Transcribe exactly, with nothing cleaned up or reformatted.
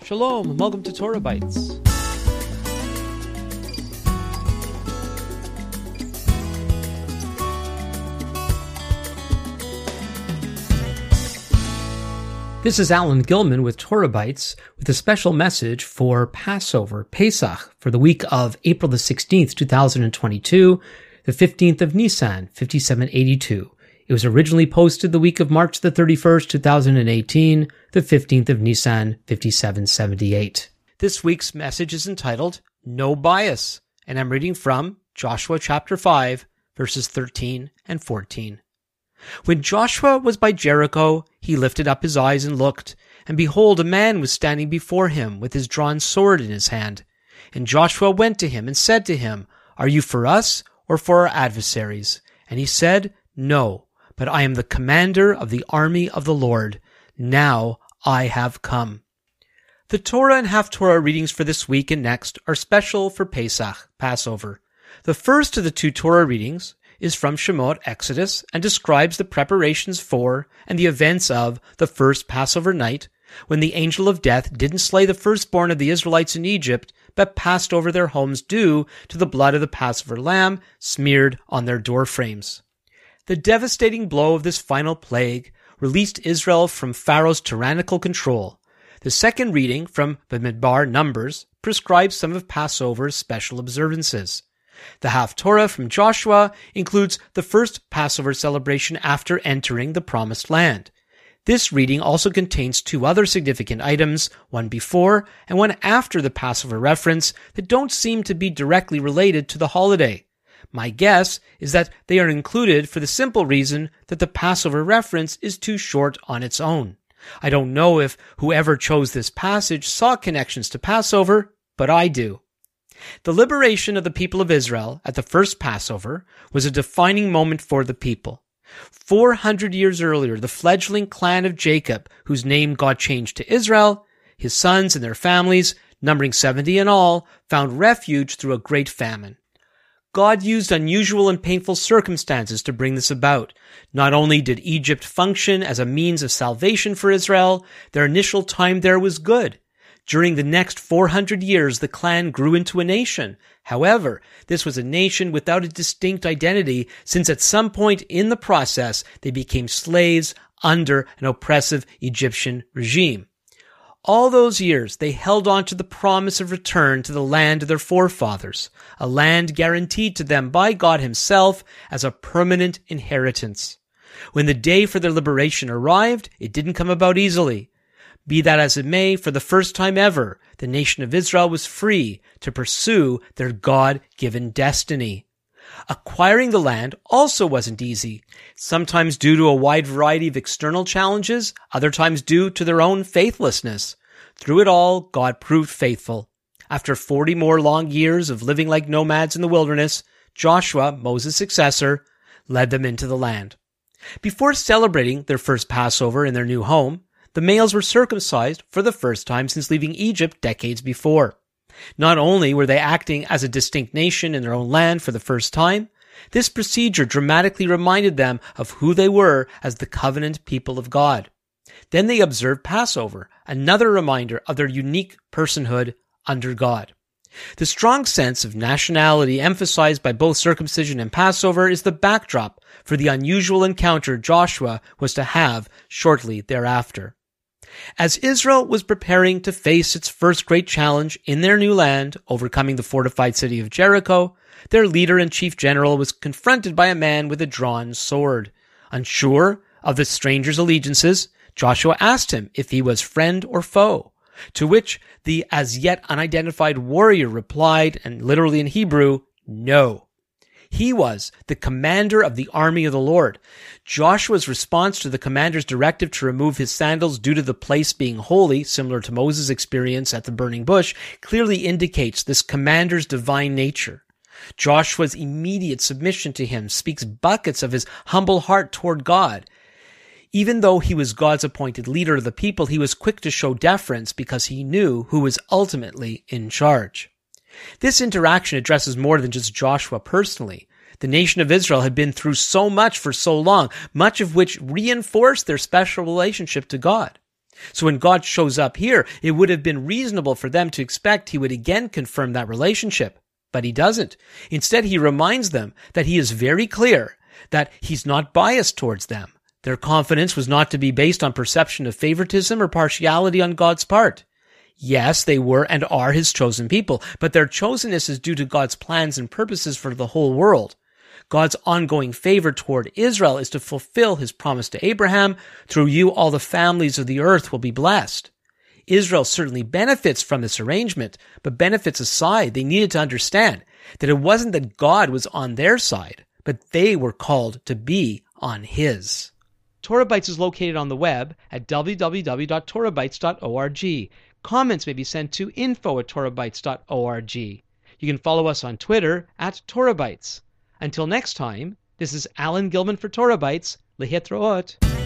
Shalom, and welcome to Torah Bites. This is Alan Gilman with Torah Bites with a special message for Passover, Pesach, for the week of April the sixteenth, two thousand twenty-two, the fifteenth of Nisan, fifty-seven eighty-two. It was originally posted the week of March the thirty-first, two thousand eighteen, the fifteenth of Nisan, fifty-seven seventy-eight. This week's message is entitled, No Bias, and I'm reading from Joshua chapter five, verses thirteen and fourteen. When Joshua was by Jericho, he lifted up his eyes and looked, and behold, a man was standing before him with his drawn sword in his hand. And Joshua went to him and said to him, Are you for us or for our adversaries? And he said, No, but I am the commander of the army of the Lord. Now I have come. The Torah and Haftorah readings for this week and next are special for Pesach, Passover. The first of the two Torah readings is from Shemot, Exodus, and describes the preparations for and the events of the first Passover night, when the angel of death didn't slay the firstborn of the Israelites in Egypt, but passed over their homes due to the blood of the Passover lamb smeared on their door frames. The devastating blow of this final plague released Israel from Pharaoh's tyrannical control. The second reading from the Midbar, Numbers, prescribes some of Passover's special observances. The Haftorah from Joshua includes the first Passover celebration after entering the Promised Land. This reading also contains two other significant items, one before and one after the Passover reference, that don't seem to be directly related to the holiday. My guess is that they are included for the simple reason that the Passover reference is too short on its own. I don't know if whoever chose this passage saw connections to Passover, but I do. The liberation of the people of Israel at the first Passover was a defining moment for the people. Four hundred years earlier, the fledgling clan of Jacob, whose name God changed to Israel, his sons and their families, numbering seventy in all, found refuge through a great famine. God used unusual and painful circumstances to bring this about. Not only did Egypt function as a means of salvation for Israel, their initial time there was good. During the next four hundred years, the clan grew into a nation. However, this was a nation without a distinct identity, since at some point in the process, they became slaves under an oppressive Egyptian regime. All those years, they held on to the promise of return to the land of their forefathers, a land guaranteed to them by God himself as a permanent inheritance. When the day for their liberation arrived, it didn't come about easily. Be that as it may, for the first time ever, the nation of Israel was free to pursue their God-given destiny. Acquiring the land also wasn't easy, sometimes due to a wide variety of external challenges, other times due to their own faithlessness. Through it all, God proved faithful. After forty more long years of living like nomads in the wilderness, Joshua, Moses' successor, led them into the land. Before celebrating their first Passover in their new home, the males were circumcised for the first time since leaving Egypt decades before. Not only were they acting as a distinct nation in their own land for the first time, this procedure dramatically reminded them of who they were as the covenant people of God. Then they observed Passover, another reminder of their unique personhood under God. The strong sense of nationality emphasized by both circumcision and Passover is the backdrop for the unusual encounter Joshua was to have shortly thereafter. As Israel was preparing to face its first great challenge in their new land, overcoming the fortified city of Jericho, their leader and chief general was confronted by a man with a drawn sword. Unsure of the stranger's allegiances, Joshua asked him if he was friend or foe, to which the as yet unidentified warrior replied, and literally in Hebrew, no. He was the commander of the army of the Lord. Joshua's response to the commander's directive to remove his sandals due to the place being holy, similar to Moses' experience at the burning bush, clearly indicates this commander's divine nature. Joshua's immediate submission to him speaks buckets of his humble heart toward God. Even though he was God's appointed leader of the people, he was quick to show deference because he knew who was ultimately in charge. This interaction addresses more than just Joshua personally. The nation of Israel had been through so much for so long, much of which reinforced their special relationship to God. So when God shows up here, it would have been reasonable for them to expect he would again confirm that relationship. But he doesn't. Instead, he reminds them that he is very clear that he's not biased towards them. Their confidence was not to be based on perception of favoritism or partiality on God's part. Yes, they were and are his chosen people, but their chosenness is due to God's plans and purposes for the whole world. God's ongoing favor toward Israel is to fulfill his promise to Abraham, through you all the families of the earth will be blessed. Israel certainly benefits from this arrangement, but benefits aside, they needed to understand that it wasn't that God was on their side, but they were called to be on his. Torah Bytes is located on the web at w w w dot torah bytes dot org. Comments may be sent to info at torah bytes dot org. You can follow us on Twitter at Torah Bytes. Until next time, this is Alan Gilman for Torah Bytes. Lehitraot.